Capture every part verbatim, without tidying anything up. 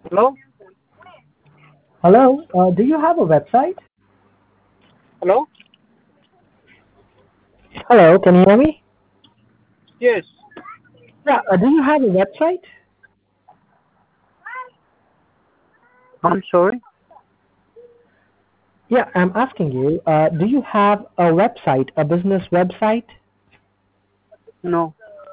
Hello? Hello, uh, do you have a website? Hello? Hello, can you hear me? Yes. Yeah, uh, do you have a website? I'm sorry. Yeah, I'm asking you, uh, do you have a website, a business website? No.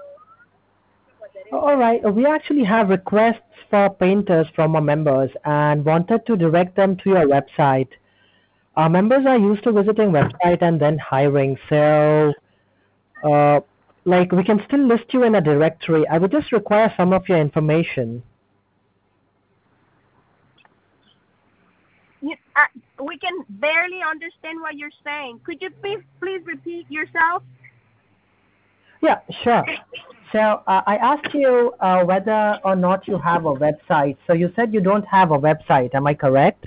All right, uh, we actually have requests for painters from our members and wanted to direct them to your website. Our members are used to visiting website and then hiring, so uh, like we can still list you in a directory. I would just require some of your information. You, uh, we can barely understand what you're saying. Could you please please repeat yourself? Yeah, sure. So uh, I asked you uh, whether or not you have a website. So you said you don't have a website. Am I correct?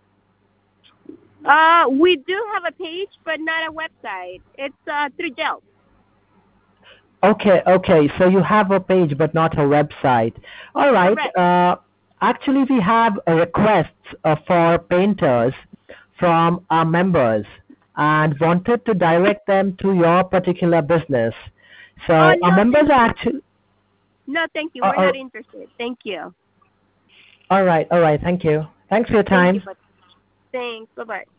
Uh, we do have a page, but not a website. It's uh through Yelp. Okay, okay. So you have a page but not a website. All right. Correct. Uh, actually, we have uh, requests uh, for painters from our members and wanted to direct them to your particular business. Oh So our no, members thank are you. actually. No, thank you. Uh, We're uh, not interested. Thank you. all right, all right. Thank you. Thanks for your Thank you, time. but thanks. Bye bye.